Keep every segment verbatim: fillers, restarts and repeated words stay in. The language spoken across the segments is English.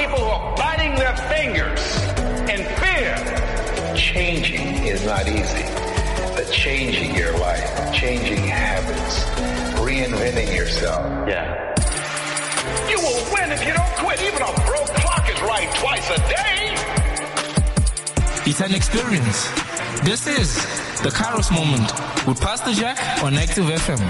people who are biting their fingers in fear. Changing is not easy, but changing your life, changing habits, reinventing yourself. Yeah. You will win if you don't quit. Even a broke clock is right twice a day. It's an experience. This is the Kairos Moment with Pastor Jack on Active F M.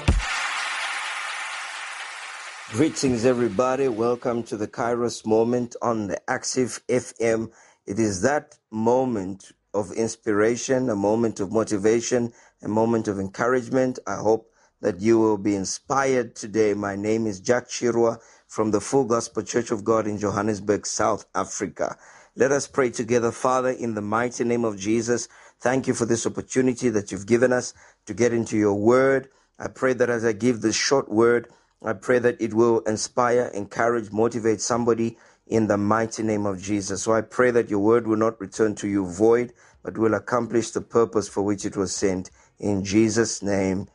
Greetings, everybody. Welcome to the Kairos Moment on the Active F M. It is that moment of inspiration, a moment of motivation, a moment of encouragement. I hope that you will be inspired today. My name is Jack Chirwa from the Full Gospel Church of God in Johannesburg, South Africa. Let us pray together. Father, in the mighty name of Jesus, thank you for this opportunity that you've given us to get into your word. I pray that as I give this short word, I pray that it will inspire, encourage, motivate somebody in the mighty name of Jesus. So I pray that your word will not return to you void, but will accomplish the purpose for which it was sent. In Jesus' name,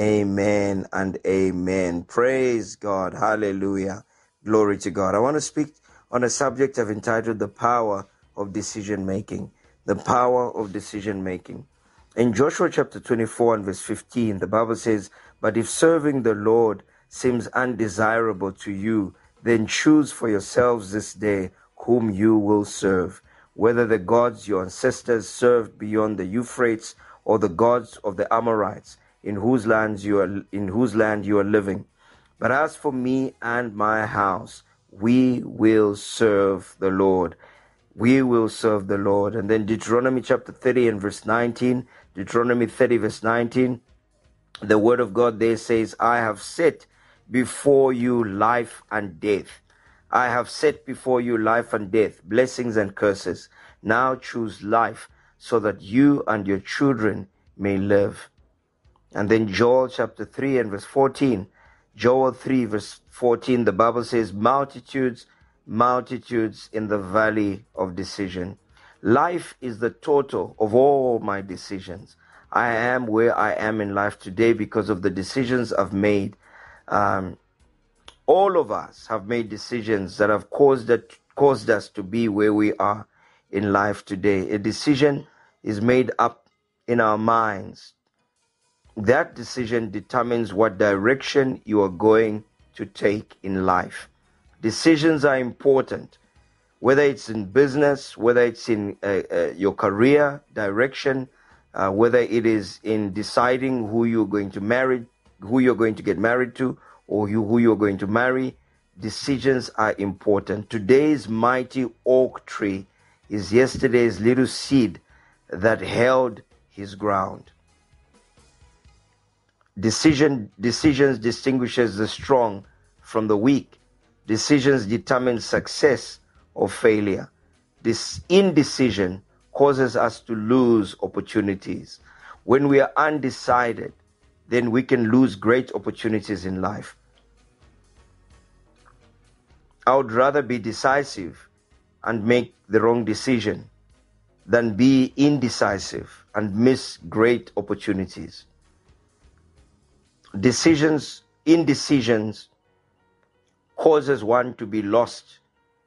amen and amen. Praise God. Hallelujah. Glory to God. I want to speak on a subject I've entitled The Power of Decision Making. The Power of Decision Making. In Joshua chapter twenty-four and verse fifteen, the Bible says, "But if serving the Lord seems undesirable to you, then choose for yourselves this day whom you will serve, whether the gods your ancestors served beyond the Euphrates or the gods of the Amorites, in whose lands you are in whose land you are living. But as for me and my house, we will serve the Lord." We will serve the Lord. And then Deuteronomy chapter thirty and verse nineteen, Deuteronomy thirty verse nineteen, the word of God there says, "I have set before you life and death. I have set before you life and death, blessings and curses. Now choose life so that you and your children may live." And then Joel chapter three and verse fourteen, Joel three verse fourteen, the Bible says, multitudes, multitudes in the valley of decision. Life is the total of all my decisions. I am where I am in life today because of the decisions I've made. Um, all of us have made decisions that have caused it, caused us to be where we are in life today. A decision is made up in our minds. That decision determines what direction you are going to take in life. Decisions are important, whether it's in business, whether it's in uh, uh, your career direction, uh, whether it is in deciding who you're going to marry, who you're going to get married to, or you, who you're going to marry. Decisions are important. Today's mighty oak tree is yesterday's little seed that held his ground. Decision, decisions distinguishes the strong from the weak. Decisions determine success or failure. This indecision causes us to lose opportunities. When we are undecided, then we can lose great opportunities in life. I would rather be decisive and make the wrong decision than be indecisive and miss great opportunities. Decisions, indecisions causes one to be lost.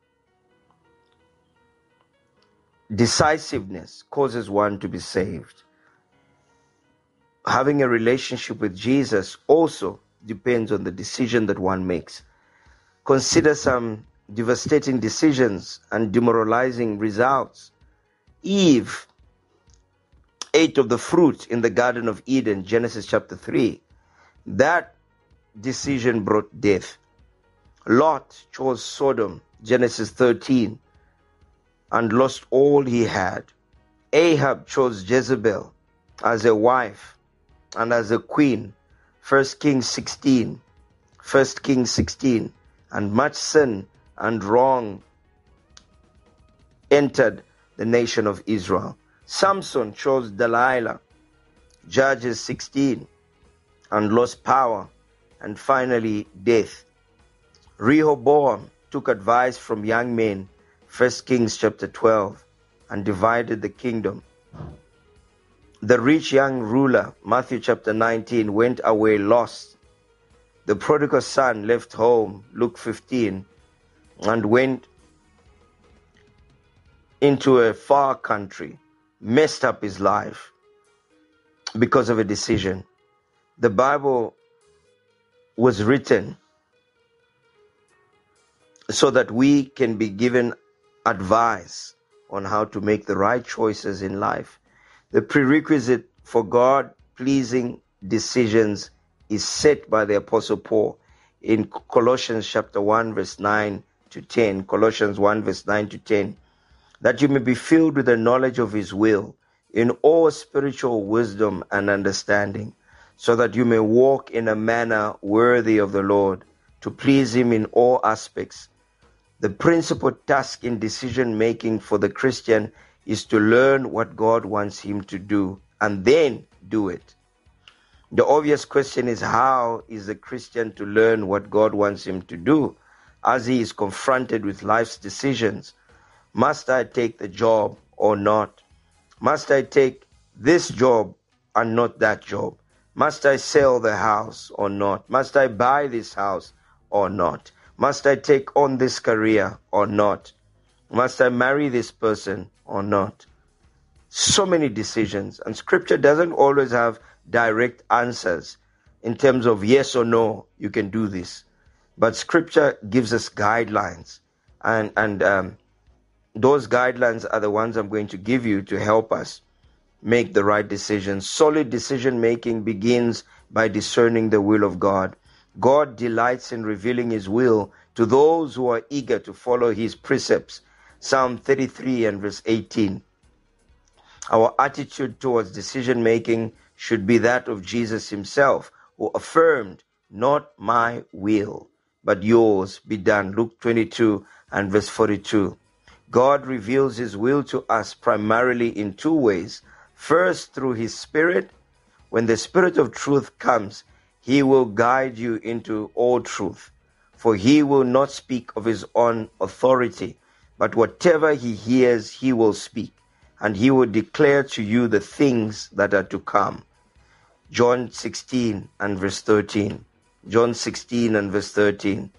Decisiveness causes one to be saved. Having a relationship with Jesus also depends on the decision that one makes. Consider some devastating decisions and demoralizing results. Eve ate of the fruit in the Garden of Eden, Genesis chapter three. That decision brought death. Lot chose Sodom, Genesis thirteen, and lost all he had. Ahab chose Jezebel as a wife and as a queen, First Kings sixteen, First Kings sixteen, and much sin and wrong entered the nation of Israel. Samson chose Delilah, Judges sixteen, and lost power and finally death. Rehoboam took advice from young men, First Kings chapter twelve, and divided the kingdom. The rich young ruler, Matthew chapter nineteen, went away lost. The prodigal son left home, Luke fifteen, and went into a far country, messed up his life because of a decision. The Bible was written so that we can be given advice on how to make the right choices in life. The prerequisite for God-pleasing decisions is set by the Apostle Paul in Colossians chapter one, verse nine to ten. Colossians one, verse nine to ten. That you may be filled with the knowledge of his will in all spiritual wisdom and understanding, so that you may walk in a manner worthy of the Lord, to please him in all aspects. The principal task in decision-making for the Christian is to learn what God wants him to do and then do it. The obvious question is, how is the Christian to learn what God wants him to do as he is confronted with life's decisions? Must I take the job or not? Must I take this job and not that job? Must I sell the house or not? Must I buy this house or not? Must I take on this career or not? Must I marry this person or not? So many decisions, and Scripture doesn't always have direct answers in terms of yes or no, you can do this. But Scripture gives us guidelines, and, and um, those guidelines are the ones I'm going to give you to help us make the right decisions. Solid decision making begins by discerning the will of God. God delights in revealing his will to those who are eager to follow his precepts. Psalm thirty-three and verse eighteen. Our attitude towards decision making should be that of Jesus himself, who affirmed, "Not my will, but yours be done." Luke twenty-two and verse forty-two. God reveals his will to us primarily in two ways. First, through his Spirit. When the Spirit of truth comes, he will guide you into all truth. For he will not speak of his own authority, but whatever he hears, he will speak, and he will declare to you the things that are to come. John sixteen and verse thirteen. John sixteen and verse thirteen.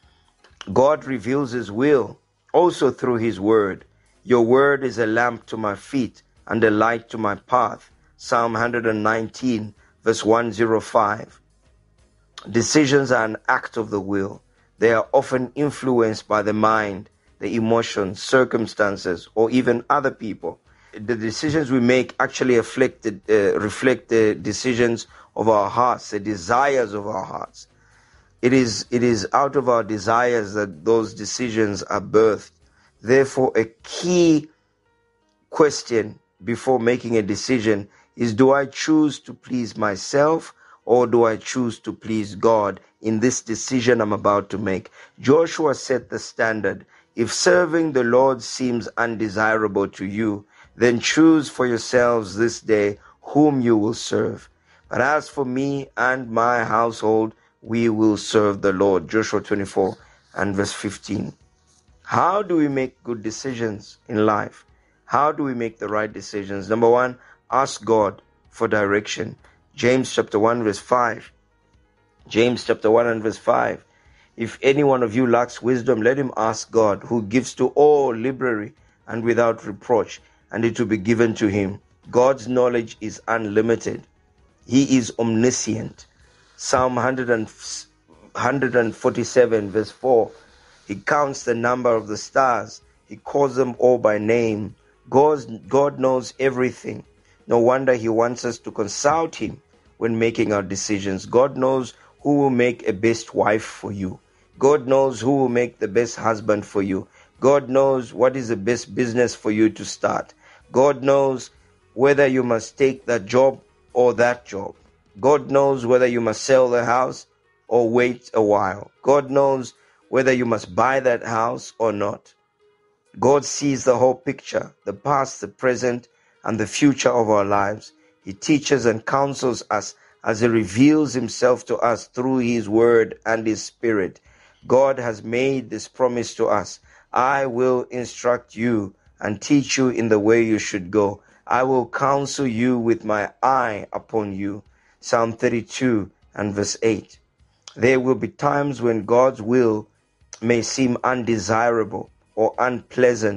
God reveals his will also through his word. Your word is a lamp to my feet and a light to my path. Psalm one nineteen verse one oh five. Decisions are an act of the will. They are often influenced by the mind, the emotions, circumstances, or even other people. The decisions we make actually reflect the, uh, reflect the decisions of our hearts, the desires of our hearts. It is, it is out of our desires that those decisions are birthed. Therefore, a key question before making a decision is, do I choose to please myself or do I choose to please God in this decision I'm about to make? Joshua set the standard. If serving the Lord seems undesirable to you, then choose for yourselves this day whom you will serve. But as for me and my household, we will serve the Lord. Joshua twenty-four and verse fifteen. How do we make good decisions in life? How do we make the right decisions? Number one, ask God for direction. James chapter one verse five. James chapter one and verse five. If any one of you lacks wisdom, let him ask God, who gives to all liberally and without reproach, and it will be given to him. God's knowledge is unlimited. He is omniscient. Psalm one forty-seven verse four. He counts the number of the stars. He calls them all by name. God, God knows everything. No wonder he wants us to consult him when making our decisions. God knows who will make a best wife for you. God knows who will make the best husband for you. God knows what is the best business for you to start. God knows whether you must take that job or that job. God knows whether you must sell the house or wait a while. God knows whether you must buy that house or not. God sees the whole picture, the past, the present, and the future of our lives. He teaches and counsels us as he reveals himself to us through his word and his spirit. God has made this promise to us. I will instruct you and teach you in the way you should go. I will counsel you with my eye upon you. Psalm thirty-two and verse eight. There will be times when God's will may seem undesirable or unpleasant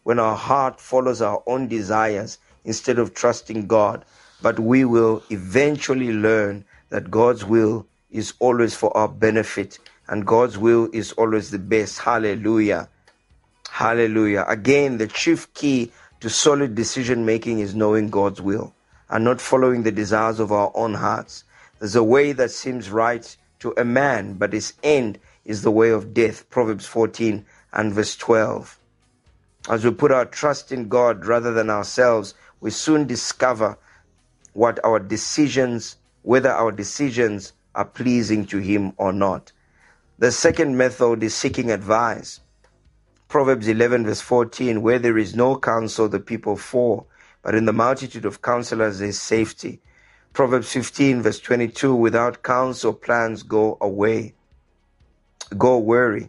when our heart follows our own desires instead of trusting God. But we will eventually learn that God's will is always for our benefit, and God's will is always the best. Hallelujah. Hallelujah. Again, the chief key to solid decision making is knowing God's will and not following the desires of our own hearts. There's a way that seems right to a man, but its end is the way of death. Proverbs fourteen and verse twelve. As we put our trust in God rather than ourselves, we soon discover what our decisions, whether our decisions are pleasing to Him or not. The second method is seeking advice. Proverbs eleven verse fourteen, where there is no counsel, the people fall, but in the multitude of counselors there is safety. Proverbs fifteen verse twenty-two, without counsel plans go away, go weary.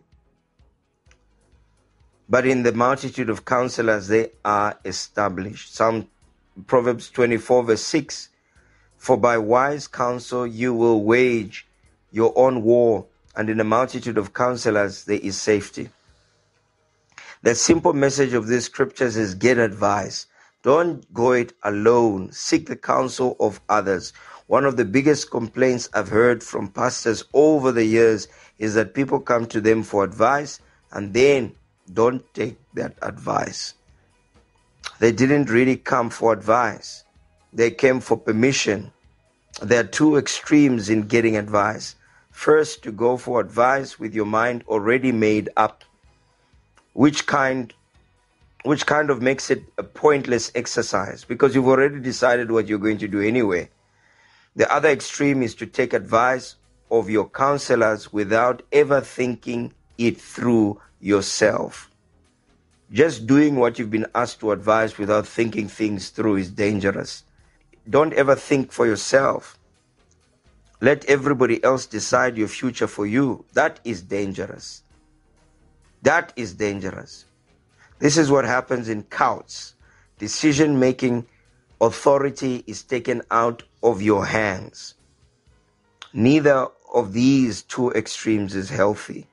But in the multitude of counselors they are established. Some Proverbs twenty-four verse six, for by wise counsel you will wage your own war, and in a multitude of counselors there is safety. The simple message of these scriptures is get advice. Don't go it alone. Seek the counsel of others. One of the biggest complaints I've heard from pastors over the years is that people come to them for advice and then don't take that advice. They didn't really come for advice. They came for permission. There are two extremes in getting advice. First, to go for advice with your mind already made up, which kind which kind of makes it a pointless exercise because you've already decided what you're going to do anyway. The other extreme is to take advice of your counselors without ever thinking it through yourself. Just doing what you've been asked to advise without thinking things through is dangerous. Don't ever think for yourself. Let everybody else decide your future for you. That is dangerous. That is dangerous. This is what happens in cults. Decision-making authority is taken out of your hands. Neither of these two extremes is healthy.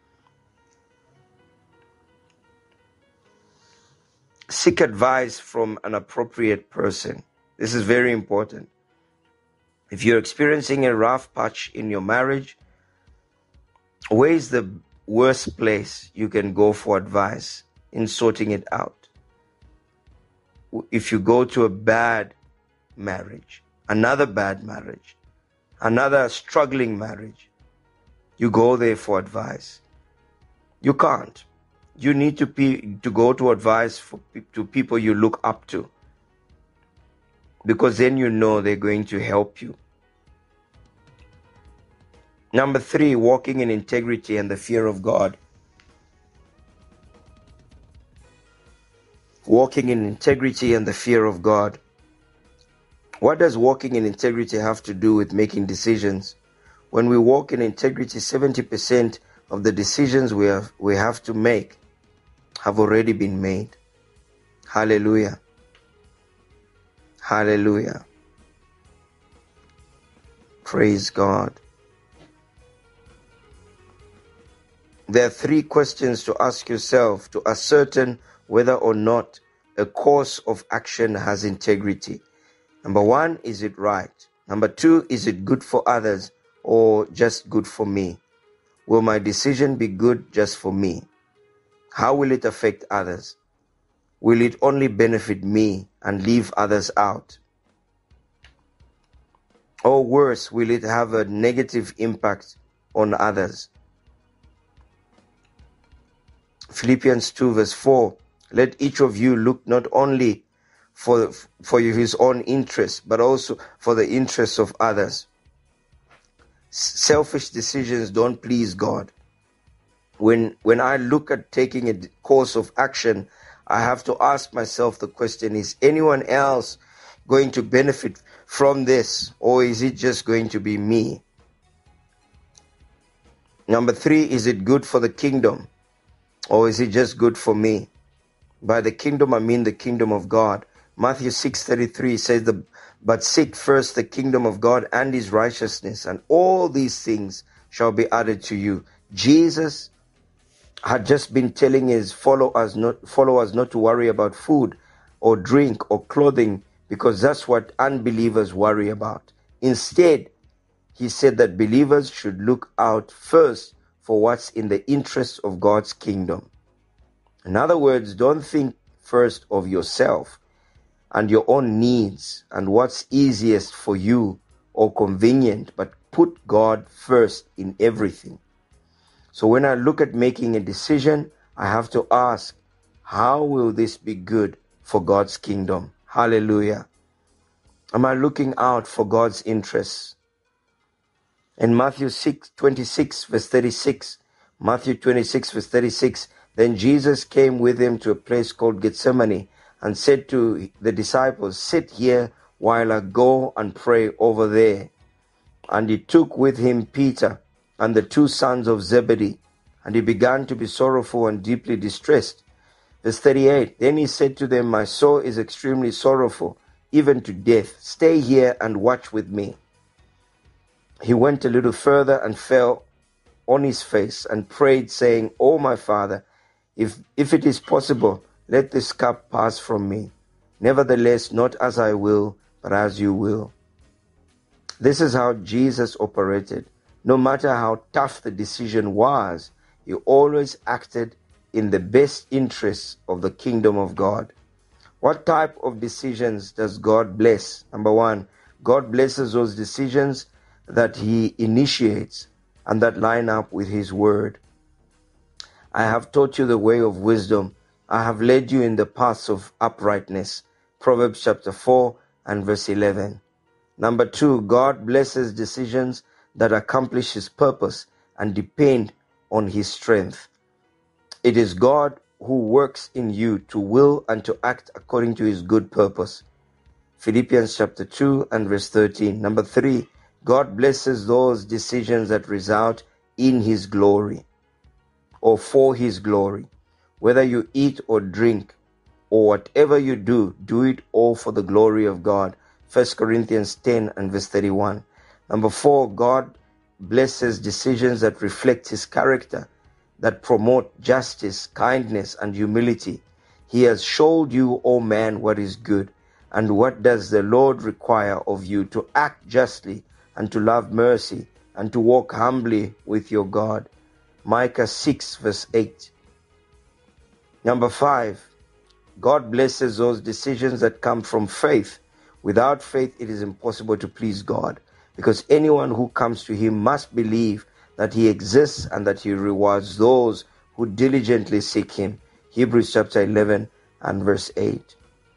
Seek advice from an appropriate person. This is very important. If you're experiencing a rough patch in your marriage, where is the worst place you can go for advice in sorting it out? If you go to a bad marriage, another bad marriage, another struggling marriage, you go there for advice. You can't. You need to be to go to advice for, to people you look up to, because then you know they're going to help you. Number three, walking in integrity and the fear of God. Walking in integrity and the fear of God. What does walking in integrity have to do with making decisions? When we walk in integrity, seventy percent of the decisions we have, we have to make have already been made. Hallelujah. Hallelujah. Praise God. There are three questions to ask yourself to ascertain whether or not a course of action has integrity. Number one, is it right? Number two, is it good for others or just good for me? Will my decision be good just for me? How will it affect others? Will it only benefit me and leave others out? Or worse, will it have a negative impact on others? Philippians two verse four, let each of you look not only for, for his own interest, but also for the interests of others. Selfish decisions don't please God. When, when I look at taking a course of action, I have to ask myself the question, is anyone else going to benefit from this, or is it just going to be me? Number three, is it good for the kingdom? Or is it just good for me? By the kingdom, I mean the kingdom of God. Matthew six thirty-three says, the, but seek first the kingdom of God and his righteousness, and all these things shall be added to you. Jesus had just been telling his followers not, followers not to worry about food or drink or clothing, because that's what unbelievers worry about. Instead, he said that believers should look out first for what's in the interest of God's kingdom. In other words, don't think first of yourself and your own needs and what's easiest for you or convenient, but put God first in everything. So when I look at making a decision, I have to ask, how will this be good for God's kingdom? Hallelujah. Am I looking out for God's interests? In Matthew six, twenty-six, verse thirty-six, Matthew twenty-six, verse thirty-six, then Jesus came with him to a place called Gethsemane and said to the disciples, sit here while I go and pray over there. And he took with him Peter and the two sons of Zebedee, and he began to be sorrowful and deeply distressed. Verse thirty-eight, then he said to them, my soul is extremely sorrowful, even to death. Stay here and watch with me. He went a little further and fell on his face and prayed, saying, O my Father, if, if it is possible, let this cup pass from me. Nevertheless, not as I will, but as you will. This is how Jesus operated. No matter how tough the decision was, he always acted in the best interests of the kingdom of God. What type of decisions does God bless? Number one, God blesses those decisions that he initiates and that line up with his word. I have taught you the way of wisdom. I have led you in the paths of uprightness. Proverbs chapter four and verse eleven. Number two, God blesses decisions that accomplish his purpose and depend on his strength. It is God who works in you to will and to act according to his good purpose. Philippians chapter two and verse thirteen. Number three, God blesses those decisions that result in his glory or for his glory. Whether you eat or drink or whatever you do, do it all for the glory of God. First Corinthians ten and verse thirty-one. Number four, God blesses decisions that reflect his character, that promote justice, kindness, and humility. He has showed you, O man, what is good. And what does the Lord require of you? To act justly and to love mercy and to walk humbly with your God. Micah six verse eight. Number five, God blesses those decisions that come from faith. Without faith, it is impossible to please God, because anyone who comes to him must believe that he exists and that he rewards those who diligently seek him. Hebrews chapter eleven and verse eight.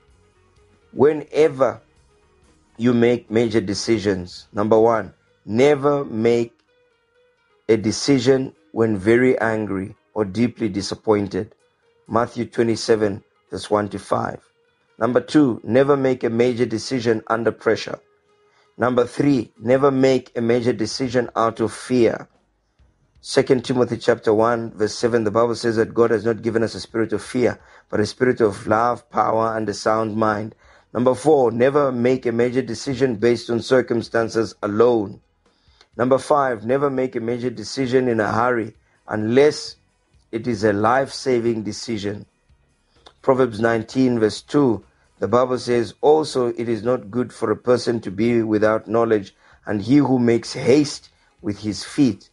Whenever you make major decisions, number one, never make a decision when very angry or deeply disappointed. Matthew twenty-seven verse one to five. Number two, never make a major decision under pressure. Number three, never make a major decision out of fear. Second Timothy chapter one verse seven, the Bible says that God has not given us a spirit of fear, but a spirit of love, power, and a sound mind. Number four, never make a major decision based on circumstances alone. Number five, never make a major decision in a hurry unless it is a life-saving decision. Proverbs nineteen verse two, the Bible says, also it is not good for a person to be without knowledge, and he who makes haste with his feet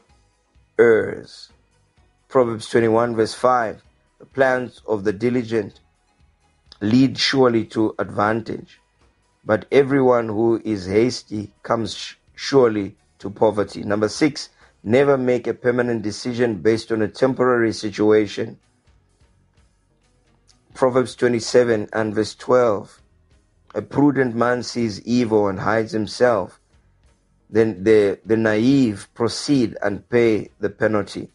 errs. Proverbs twenty-one verse five, the plans of the diligent lead surely to advantage, but everyone who is hasty comes sh- surely to poverty. Number six, never make a permanent decision based on a temporary situation. Proverbs twenty-seven and verse twelve, a prudent man sees evil and hides himself. Then the, the naive proceed and pay the penalty.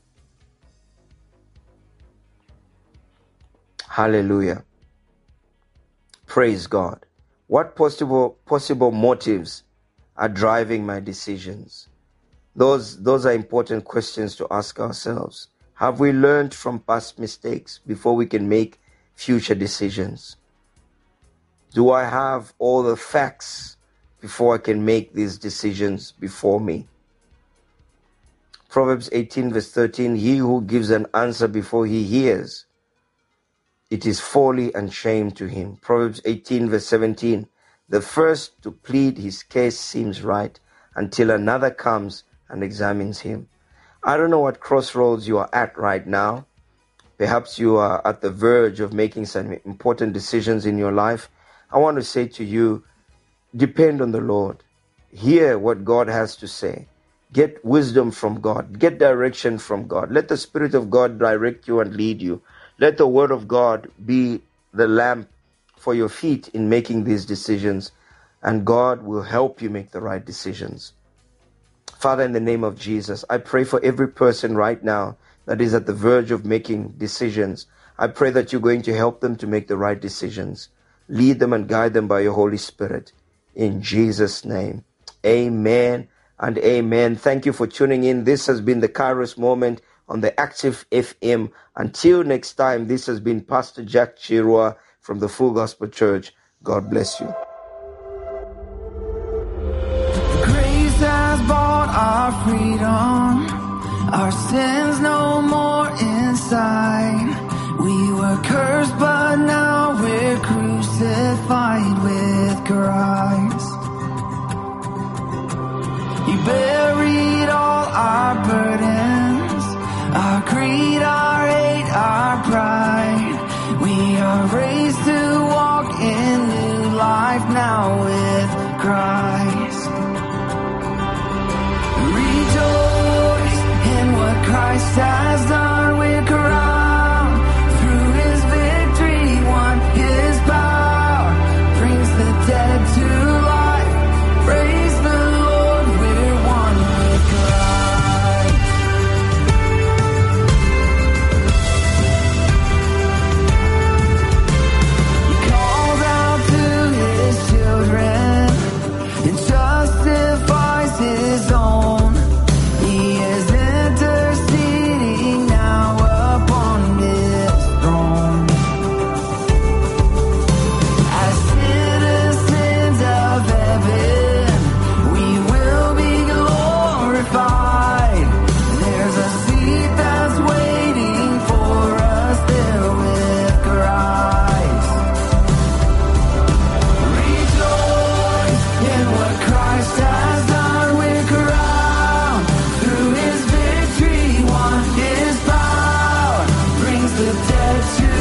Hallelujah. Praise God. What possible possible motives are driving my decisions? Those, those are important questions to ask ourselves. Have we learned from past mistakes before we can make future decisions? Do I have all the facts before I can make these decisions before me? Proverbs eighteen verse thirteen, he who gives an answer before he hears, it is folly and shame to him. Proverbs eighteen verse seventeen, the first to plead his case seems right until another comes and examines him. I don't know what crossroads you are at right now. Perhaps you are at the verge of making some important decisions in your life. I want to say to you, depend on the Lord. Hear what God has to say. Get wisdom from God. Get direction from God. Let the Spirit of God direct you and lead you. Let the Word of God be the lamp for your feet in making these decisions, and God will help you make the right decisions. Father, in the name of Jesus, I pray for every person right now that is at the verge of making decisions. I pray that you're going to help them to make the right decisions. Lead them and guide them by your Holy Spirit. In Jesus' name, amen and amen. Thank you for tuning in. This has been the Kairos Moment on the Active F M. Until next time, this has been Pastor Jack Chirwa from the Full Gospel Church. God bless you. Grace has bought our freedom. Our sins no more inside. We were cursed, but now we're crucified with Christ. He buried all our burdens, our greed, our hate, our pride. We are raised to walk in new life now with Christ. Rejoice in what Christ has done. We're crowned through his victory, won his power, brings the dead to life. Praise the Lord, we're one with Christ. He called out to his children and justifies his own. He is interceding now upon his throne. As citizens of heaven, we will be glorified. There's a seat that's waiting for us there with Christ. Rejoice in what Christ has done. We're crowned through his victory, won his power, brings the dead to